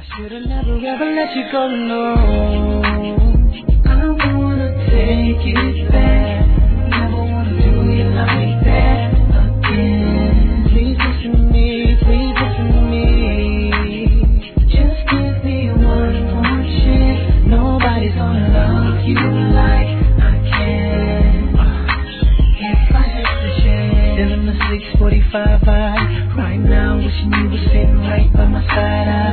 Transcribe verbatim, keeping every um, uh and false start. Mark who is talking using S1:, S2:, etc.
S1: Should've never ever let you go, no. I wanna take it back. Never wanna do you like that again. Please listen to me, please listen to me. Just give me one more chance. Nobody's gonna love you like I can. If I had the chance. Still in the six forty-five vibe. Right now, wishing you were sitting right by my side.